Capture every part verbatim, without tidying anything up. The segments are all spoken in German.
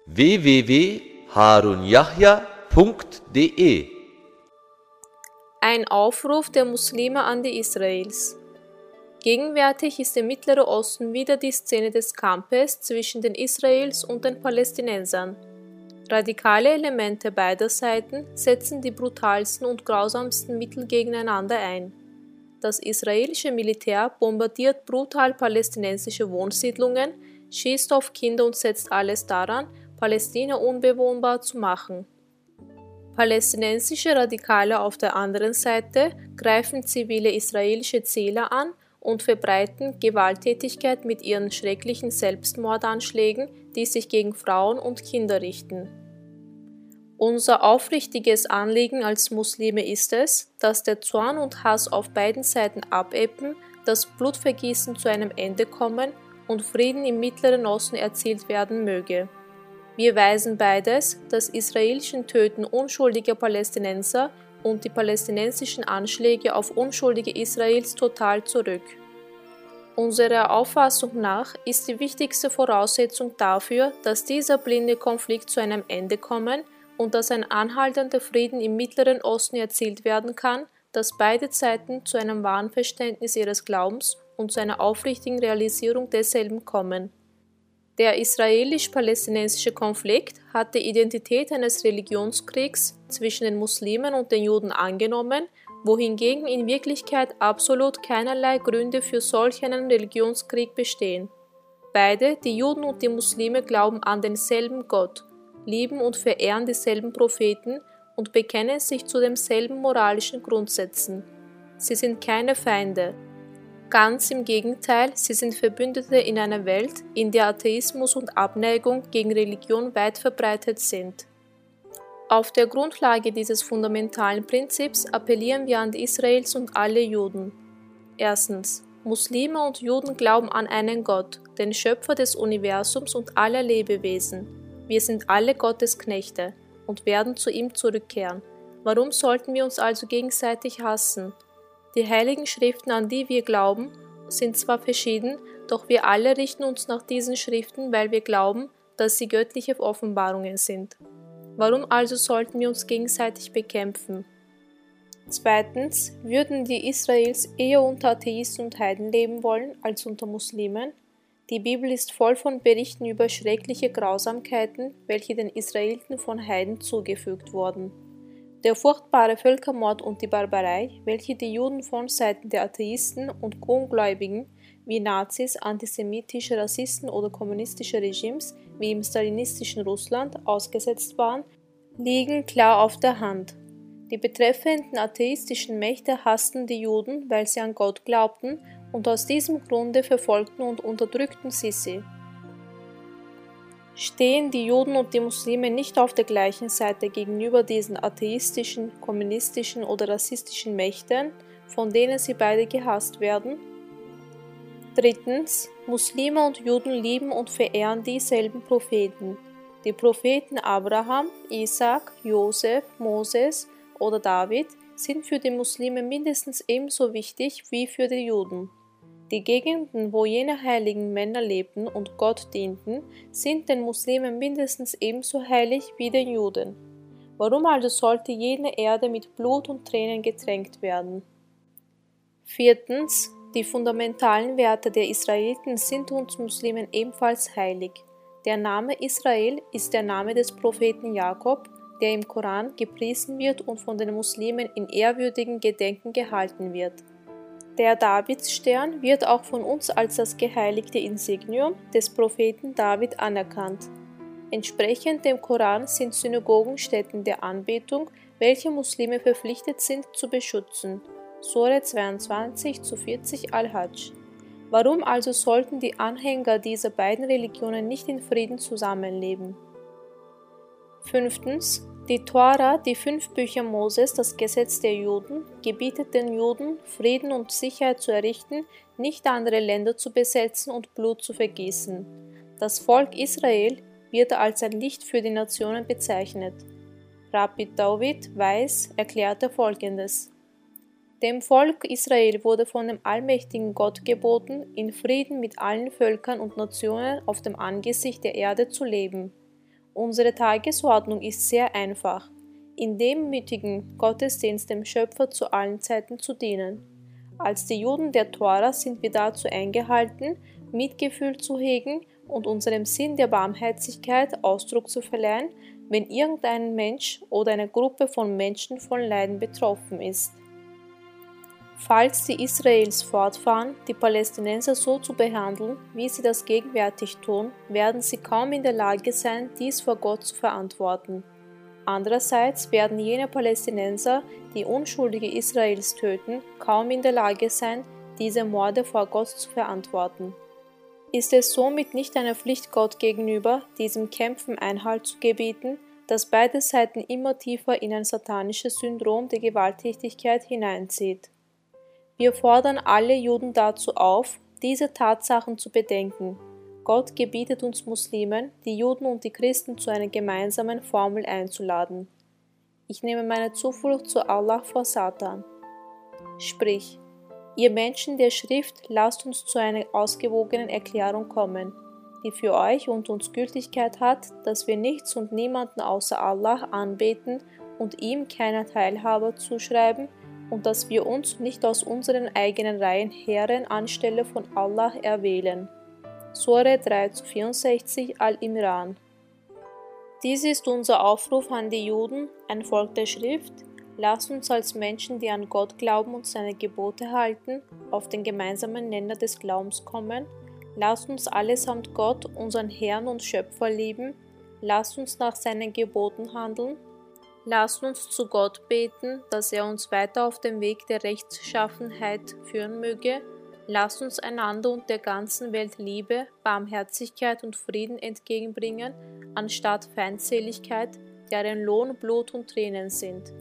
w w w punkt harun yahya punkt d e. Ein Aufruf der Muslime an die Israels. Gegenwärtig ist im Mittleren Osten wieder die Szene des Kampfes zwischen den Israels und den Palästinensern. Radikale Elemente beider Seiten setzen die brutalsten und grausamsten Mittel gegeneinander ein. Das israelische Militär bombardiert brutal palästinensische Wohnsiedlungen, schießt auf Kinder und setzt alles daran, Palästina unbewohnbar zu machen. Palästinensische Radikale auf der anderen Seite greifen zivile israelische Ziele an und verbreiten Gewalttätigkeit mit ihren schrecklichen Selbstmordanschlägen, die sich gegen Frauen und Kinder richten. Unser aufrichtiges Anliegen als Muslime ist es, dass der Zorn und Hass auf beiden Seiten abebben, das Blutvergießen zu einem Ende kommen und Frieden im Mittleren Osten erzielt werden möge. Wir weisen beides, das israelische Töten unschuldiger Palästinenser und die palästinensischen Anschläge auf unschuldige Israels total zurück. Unserer Auffassung nach ist die wichtigste Voraussetzung dafür, dass dieser blinde Konflikt zu einem Ende kommen und dass ein anhaltender Frieden im Mittleren Osten erzielt werden kann, dass beide Seiten zu einem wahren Verständnis ihres Glaubens und zu einer aufrichtigen Realisierung desselben kommen. Der israelisch-palästinensische Konflikt hat die Identität eines Religionskriegs zwischen den Muslimen und den Juden angenommen, wohingegen in Wirklichkeit absolut keinerlei Gründe für solch einen Religionskrieg bestehen. Beide, die Juden und die Muslime, glauben an denselben Gott, lieben und verehren dieselben Propheten und bekennen sich zu denselben moralischen Grundsätzen. Sie sind keine Feinde. Ganz im Gegenteil, sie sind Verbündete in einer Welt, in der Atheismus und Abneigung gegen Religion weit verbreitet sind. Auf der Grundlage dieses fundamentalen Prinzips appellieren wir an die Israels und alle Juden. Erstens. Muslime und Juden glauben an einen Gott, den Schöpfer des Universums und aller Lebewesen. Wir sind alle Gottes Knechte und werden zu ihm zurückkehren. Warum sollten wir uns also gegenseitig hassen? Die heiligen Schriften, an die wir glauben, sind zwar verschieden, doch wir alle richten uns nach diesen Schriften, weil wir glauben, dass sie göttliche Offenbarungen sind. Warum also sollten wir uns gegenseitig bekämpfen? Zweitens, würden die Israels eher unter Atheisten und Heiden leben wollen als unter Muslimen? Die Bibel ist voll von Berichten über schreckliche Grausamkeiten, welche den Israeliten von Heiden zugefügt wurden. Der furchtbare Völkermord und die Barbarei, welche die Juden von Seiten der Atheisten und Ungläubigen wie Nazis, antisemitische Rassisten oder kommunistische Regimes wie im stalinistischen Russland ausgesetzt waren, liegen klar auf der Hand. Die betreffenden atheistischen Mächte hassten die Juden, weil sie an Gott glaubten, und aus diesem Grunde verfolgten und unterdrückten sie sie. Stehen die Juden und die Muslime nicht auf der gleichen Seite gegenüber diesen atheistischen, kommunistischen oder rassistischen Mächten, von denen sie beide gehasst werden? Drittens, Muslime und Juden lieben und verehren dieselben Propheten. Die Propheten Abraham, Isaak, Josef, Moses oder David sind für die Muslime mindestens ebenso wichtig wie für die Juden. Die Gegenden, wo jene heiligen Männer lebten und Gott dienten, sind den Muslimen mindestens ebenso heilig wie den Juden. Warum also sollte jene Erde mit Blut und Tränen getränkt werden? Viertens, die fundamentalen Werte der Israeliten sind uns Muslimen ebenfalls heilig. Der Name Israel ist der Name des Propheten Jakob, der im Koran gepriesen wird und von den Muslimen in ehrwürdigem Gedenken gehalten wird. Der Davidsstern wird auch von uns als das geheiligte Insignium des Propheten David anerkannt. Entsprechend dem Koran sind Synagogen Stätten der Anbetung, welche Muslime verpflichtet sind zu beschützen. Sure zweiundzwanzig zu vierzig Al-Hajj. Warum also sollten die Anhänger dieser beiden Religionen nicht in Frieden zusammenleben? Fünftens. Die Tora, die fünf Bücher Moses, das Gesetz der Juden, gebietet den Juden, Frieden und Sicherheit zu errichten, nicht andere Länder zu besetzen und Blut zu vergießen. Das Volk Israel wird als ein Licht für die Nationen bezeichnet. Rabbi David Weiss erklärte Folgendes: Dem Volk Israel wurde von dem allmächtigen Gott geboten, in Frieden mit allen Völkern und Nationen auf dem Angesicht der Erde zu leben. Unsere Tagesordnung ist sehr einfach: in demütigen Gottesdienst dem Schöpfer zu allen Zeiten zu dienen. Als die Juden der Tora sind wir dazu eingehalten, Mitgefühl zu hegen und unserem Sinn der Barmherzigkeit Ausdruck zu verleihen, wenn irgendein Mensch oder eine Gruppe von Menschen von Leiden betroffen ist. Falls die Israels fortfahren, die Palästinenser so zu behandeln, wie sie das gegenwärtig tun, werden sie kaum in der Lage sein, dies vor Gott zu verantworten. Andererseits werden jene Palästinenser, die Unschuldige Israels töten, kaum in der Lage sein, diese Morde vor Gott zu verantworten. Ist es somit nicht eine Pflicht Gott gegenüber, diesem Kämpfen Einhalt zu gebieten, das beide Seiten immer tiefer in ein satanisches Syndrom der Gewalttätigkeit hineinzieht? Wir fordern alle Juden dazu auf, diese Tatsachen zu bedenken. Gott gebietet uns Muslimen, die Juden und die Christen zu einer gemeinsamen Formel einzuladen. Ich nehme meine Zuflucht zu Allah vor Satan. Sprich: Ihr Menschen der Schrift, lasst uns zu einer ausgewogenen Erklärung kommen, die für euch und uns Gültigkeit hat, dass wir nichts und niemanden außer Allah anbeten und ihm keiner Teilhabe zuschreiben und dass wir uns nicht aus unseren eigenen Reihen Herren anstelle von Allah erwählen. Sure drei zu vierundsechzig Al-Imran. Dies ist unser Aufruf an die Juden, ein Volk der Schrift. Lasst uns als Menschen, die an Gott glauben und seine Gebote halten, auf den gemeinsamen Nenner des Glaubens kommen. Lasst uns allesamt Gott, unseren Herrn und Schöpfer, lieben. Lasst uns nach seinen Geboten handeln. Lasst uns zu Gott beten, dass er uns weiter auf dem Weg der Rechtschaffenheit führen möge. Lasst uns einander und der ganzen Welt Liebe, Barmherzigkeit und Frieden entgegenbringen, anstatt Feindseligkeit, deren Lohn Blut und Tränen sind.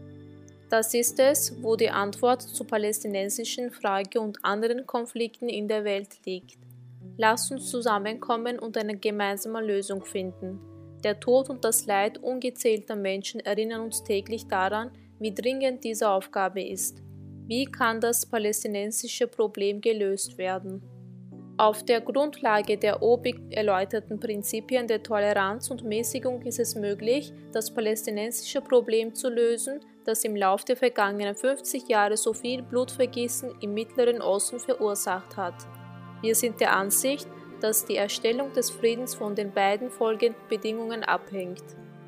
Das ist es, wo die Antwort zur palästinensischen Frage und anderen Konflikten in der Welt liegt. Lasst uns zusammenkommen und eine gemeinsame Lösung finden. Der Tod und das Leid ungezählter Menschen erinnern uns täglich daran, wie dringend diese Aufgabe ist. Wie kann das palästinensische Problem gelöst werden? Auf der Grundlage der obig erläuterten Prinzipien der Toleranz und Mäßigung ist es möglich, das palästinensische Problem zu lösen, das im Lauf der vergangenen fünfzig Jahre so viel Blutvergießen im Mittleren Osten verursacht hat. Wir sind der Ansicht, dass die Erstellung des Friedens von den beiden folgenden Bedingungen abhängt.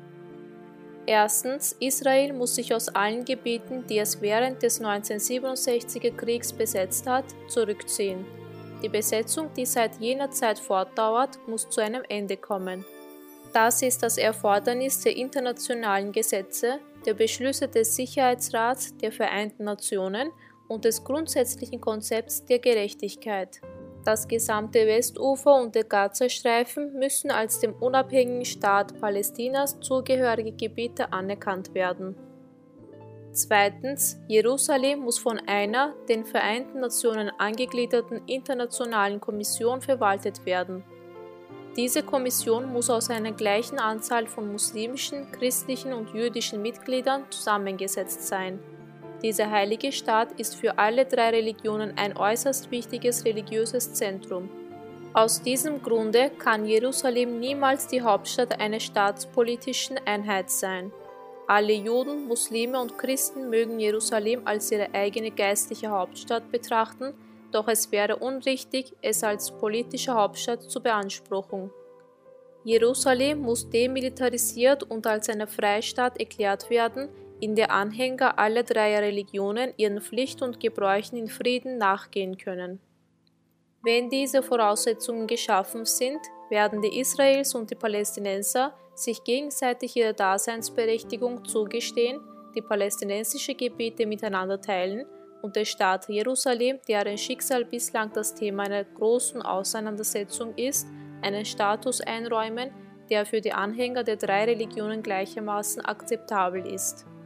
Erstens, Israel muss sich aus allen Gebieten, die es während des neunzehnhundertsiebenundsechziger Kriegs besetzt hat, zurückziehen. Die Besetzung, die seit jener Zeit fortdauert, muss zu einem Ende kommen. Das ist das Erfordernis der internationalen Gesetze, der Beschlüsse des Sicherheitsrats der Vereinten Nationen und des grundsätzlichen Konzepts der Gerechtigkeit. Das gesamte Westufer und der Gazastreifen müssen als dem unabhängigen Staat Palästinas zugehörige Gebiete anerkannt werden. Zweitens, Jerusalem muss von einer den Vereinten Nationen angegliederten internationalen Kommission verwaltet werden. Diese Kommission muss aus einer gleichen Anzahl von muslimischen, christlichen und jüdischen Mitgliedern zusammengesetzt sein. Dieser heilige Staat ist für alle drei Religionen ein äußerst wichtiges religiöses Zentrum. Aus diesem Grunde kann Jerusalem niemals die Hauptstadt einer staatspolitischen Einheit sein. Alle Juden, Muslime und Christen mögen Jerusalem als ihre eigene geistliche Hauptstadt betrachten, doch es wäre unrichtig, es als politische Hauptstadt zu beanspruchen. Jerusalem muss demilitarisiert und als eine Freistaat erklärt werden, in der Anhänger aller drei Religionen ihren Pflichten und Gebräuchen in Frieden nachgehen können. Wenn diese Voraussetzungen geschaffen sind, werden die Israels und die Palästinenser sich gegenseitig ihre Daseinsberechtigung zugestehen, die palästinensische Gebiete miteinander teilen und der Staat Jerusalem, deren Schicksal bislang das Thema einer großen Auseinandersetzung ist, einen Status einräumen, der für die Anhänger der drei Religionen gleichermaßen akzeptabel ist.